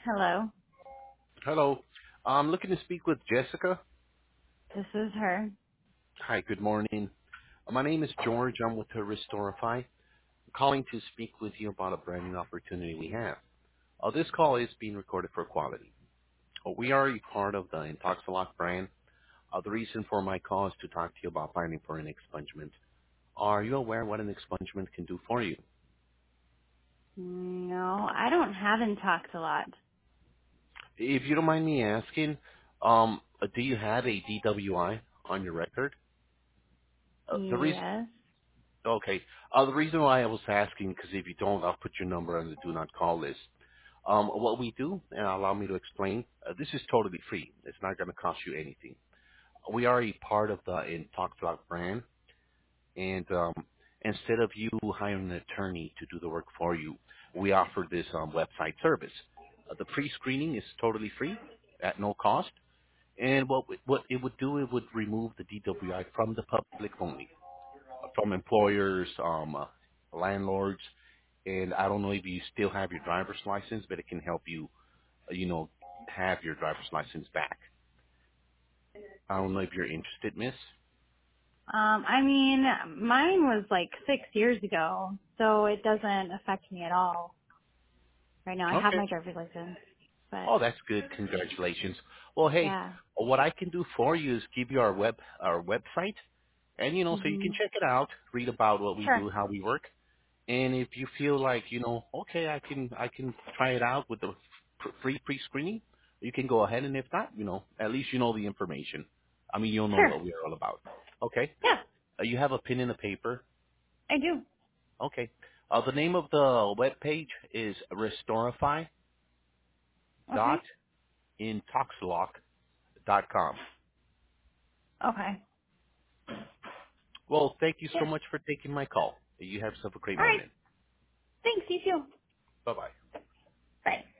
Hello. Hello. I'm looking to speak with Jessica. This is her. Hi, good morning. My name is George. I'm with her Restorify. I'm calling to speak with you about a brand new opportunity we have. This call is being recorded for quality. We are a part of the Intoxilock brand. The reason for my call is to talk to you about finding for an expungement. Are you aware what an expungement can do for you? No, I don't have Intox a lot. If you don't mind me asking, do you have a DWI on your record? The reason Yes. Okay. The reason why I was asking, because if you don't, I'll put your number on the do not call list. What we do, and allow me to explain, this is totally free. It's not going to cost you anything. We are a part of the InTalkTalk brand, and instead of you hiring an attorney to do the work for you, we offer this website service. The pre-screening is totally free, at no cost, and what it would do, it would remove the DWI from the public only, from employers, landlords, and I don't know if you still have your driver's license, but it can help you, have your driver's license back. I don't know if you're interested, miss. I mean, mine was like 6 years ago, so it doesn't affect me at all. Right now, I have Okay. my driver's license, but Oh, that's good. Congratulations. Well, hey, yeah. what I can do for you is give you our website, and so you can Mhm. check it out, read about what we Sure. do, how we work. And if you feel like, okay, I can try it out with the free pre-screening, you can go ahead. And if not, at least you know the information. I mean, you'll know Sure. what we're all about. Okay. Yeah, You have a pen and a paper. I do. Okay. The name of the web page is Okay. restorify.intoxilock.com. Okay. Well, thank you Yeah. so much for taking my call. You have yourself a great All right. morning. Thanks. You too. Bye-bye. Bye.